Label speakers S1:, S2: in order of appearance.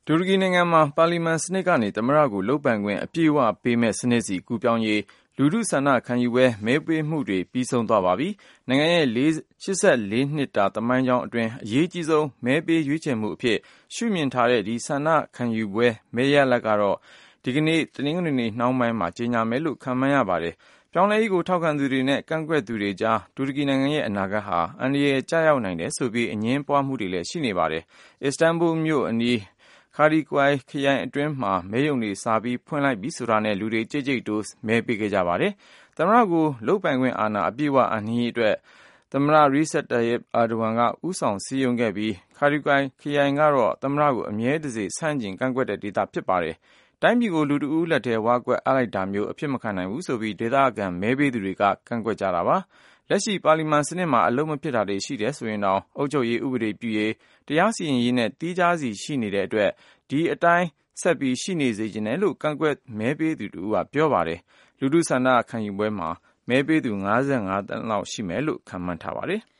S1: တူရကီနိုင်ငံမှာပါလီမန်စနစ်ကနေသမ္မတကိုလုပ်ပိုင်ခွင့်အပြည့်အဝပေးမဲ့စနစ်ဆီကူးပြောင်းရေးလူထုဆန္ဒခံယူပွဲမဲပေးမှုတွေပြီးဆုံးသွားပါပြီ။နိုင်ငံရဲ့84နှစ်တာသမိုင်းကြောင်းအတွင်းအရေးကြီးဆုံးမဲပေးရွေးချယ်မှုအဖြစ်ရှုမြင်ထားတဲ့ဒီဆန္ဒခံယူပွဲမဲရလဒ်ကတော့ဒီကနေ့တနင်္ဂနွေနေ့နှောင်းပိုင်းမှာကြေညာမယ်လို့ခန့်မှန်းရပါတယ်။ပြောင်းလဲရေးကိုထောက်ခံသူတွေနဲ့ကန့်ကွက်သူတွေကြားတူရကီနိုင်ငံရဲ့အနာဂတ်ဟာအန္တရာယ်ကျရောက်နိုင်တယ်ဆိုပြီးအငြင်းပွားမှုတွေလည်းရှိနေပါတယ်။အစ္စတန်ဘူလ်မြို့အနီးKadıköy ခရိုင်အတွင်းမှာမဲရုံတွေစပြီးဖွင့်လိုက်ပြီဆိုတာနဲ့လူတွေကြိတ်ကြိတ်တိုးမဲပေးခဲ့ကြပါတယ်။သမ္မတကိုလုပ်ပိုင်ခွင့်အာဏာအပြည့်အဝအပ်နှင်းရေးအတွက်သမ္မတ Recep Tayyip Erdogan ကဦးဆောင်စည်းရုံးခဲ့ပြီးKadıköy ခရိုင်ကတော့သမ္မတကိုအမြဲတစေဆန့်ကျင်ကန့်ကွက်တဲ့ဒေသဖြစ်ပါတယ်။တိုင်းပြည်ကိုလူတဦးလက်ထဲဝါကွက်အပ်လိုက်တာမျိုးအဖြစ်မခံနိုင်ဘူးဆိုပြီးဒေသခံမဲပေးသူတွေကကန့်ကွက်ကြတာပါ။လက်ရှိပါလီမန်စနစ်မှာအလုပ်မဖြစ်တာတွေရှိတယ်ဆိုရင်တောင်အုပ်ချုပ်ရေးဥပဒေပြုရေးတရားစီရင်ရေးနဲ့သီးခြားစီရှိနေတဲ့အတွက်ဒီအတိုင်းဆက်ပြီးရှိနေစေချင်တယ်လို့ကန့်ကွက်မဲပေးသူတို့ကပြောပါတယ်။လူထုဆန္ဒခံယူပွဲမှာမဲပေးသူ55သန်းလောက်ရှိမယ်လို့ခန့်မှန်းထားပါတယ်။